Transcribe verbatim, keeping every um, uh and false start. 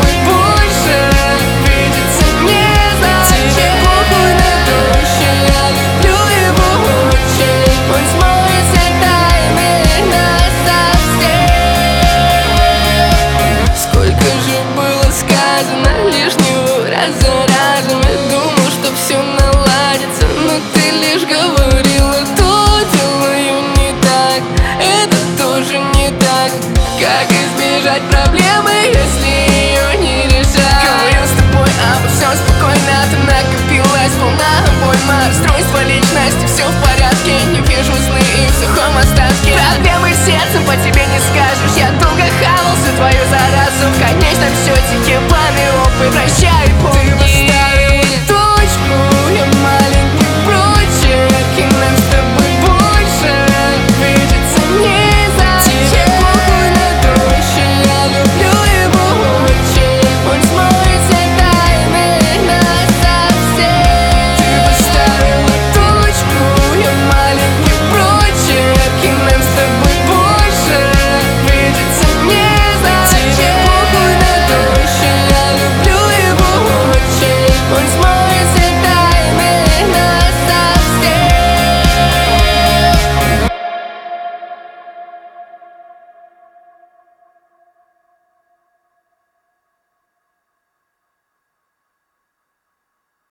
тобой больше видеться не зачем. Тебе похуй на дождь, я люблю его очень. Он смотрит все тайны нас совсем. Сколько же было сказано лишнего раза.